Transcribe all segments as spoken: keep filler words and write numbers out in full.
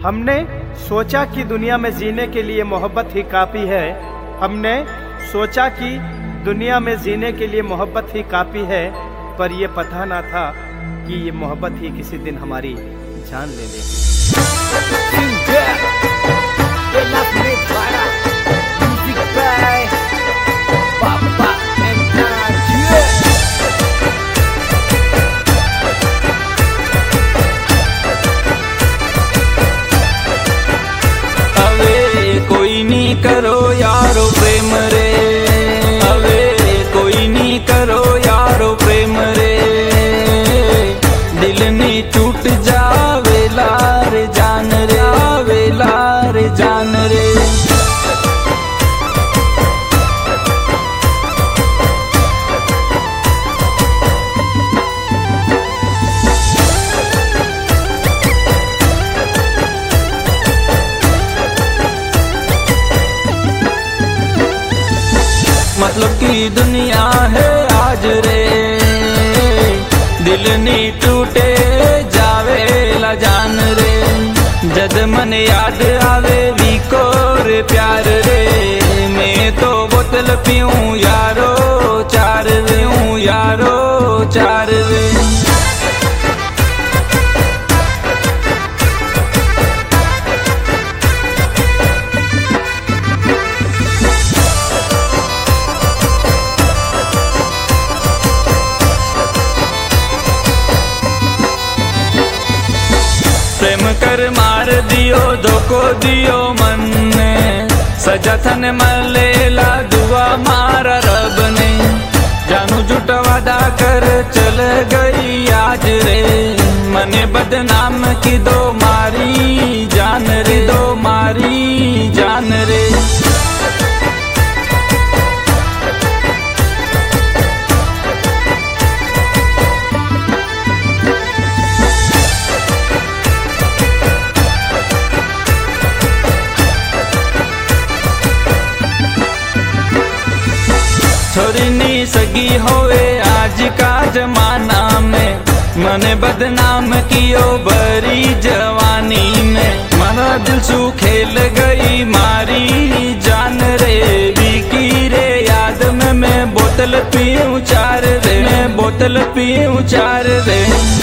हमने सोचा कि दुनिया में जीने के लिए मोहब्बत ही काफ़ी है। हमने सोचा कि दुनिया में जीने के लिए मोहब्बत ही काफ़ी है, पर ये पता ना था कि ये मोहब्बत ही किसी दिन हमारी जान ले लेगी। करो यारो प्रेम रे, अवे कोई नहीं करो यारो प्रेम रे, दिल नहीं टूट जावे लार जान रे, आवे लार जान रे। मतलब की दुनिया है आज रे, दिल नहीं टूटे जावे ला जान रे, जद मन याद आवे वीको रे प्यार रे, मैं तो बोतल पीऊं यारो चार रे, यारो चार रे। प्रेम कर मार दियो धोखो दियो मन ने, सजा थन मलेला दुआ मारा रब ने, जानू झूठ वादा कर चल गई आज रे, मने बदनाम की दो मारी जान रे, दो मारी जान रे। छोरी नहीं सगी होवे आज का जमाना में, मने बदनाम कियो बरी जवानी में, मना दिल सू खेल गई मारी जान रे, बीकी रे याद में मैं बोतल पीऊं चार रे, मैं बोतल पीऊं चार रे।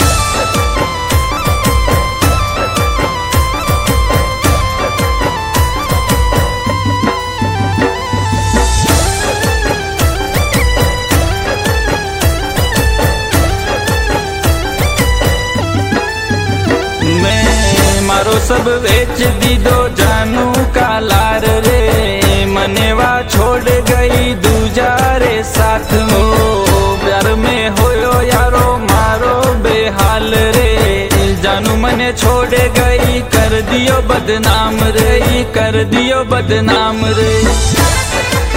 मारो सब बेच दी दो जानू का लार रे, मनेवा छोड़ गई दूजा रे साथ मो, प्यार में होयो यारो मारो बेहाल रे, जानू मने छोड़ गई कर दियो बदनाम रे, कर दियो बदनाम रे।